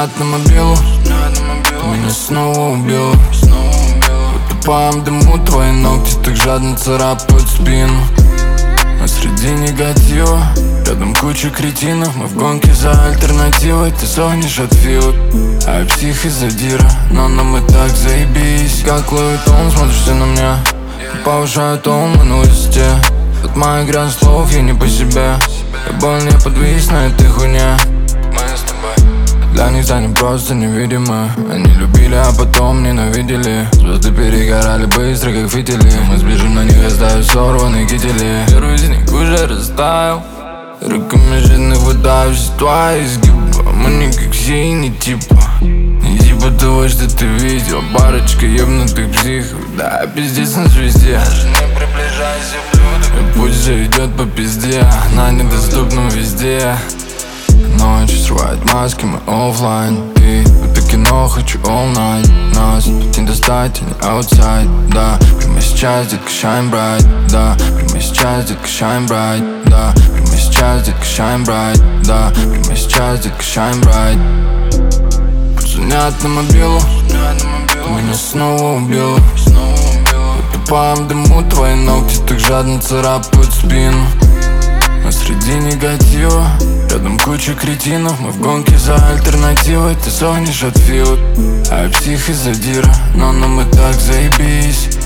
Звонят на мобилу, ты меня снова убила. В тупом дыму твои ногти так жадно царапают спину. А среди негатива рядом куча кретинов. Мы в гонке за альтернативой. Ты сохнешь от филок, а я псих из-за дира. Но нам и так заебись. Как Луи Тон, смотришь ты на меня и повышаю тон на высоте. От моих грязных слов я не по себе. Я больно подвис на этой хуйне. Для них станем просто невидимы. Они любили, а потом ненавидели. Звезды перегорали быстро, как фитили. Мы сбежим на них, оставив сорванные кители. Первый из них уже растаял. Руками жадных пытаюсь твои изгиба. Мы не как все и не типа. Не типа того, что ты видел. Парочка ебнутых психов. Да, пиздец на звезде. Даже не приближайся, блюдо. Путь же идет по пизде. Она недоступна везде. Ночь срывает маски, мы оффлайн. И это кино хочу all night. Нас тут не достать, и не outside. Да, прямо сейчас, детка, shine bright. Да, прямо сейчас, детка, shine bright. Да, прямо сейчас, детка, shine bright. Да, прямо сейчас, детка, shine bright. Позвонят на мобилу, ты меня снова убила. В тупом дыму твои ногти так жадно царапают спину. А среди негатива рядом куча кретинов. Мы в гонке за альтернативой. Ты сохнешь от филок, а я псих из-за дира. Но нам и так заебись.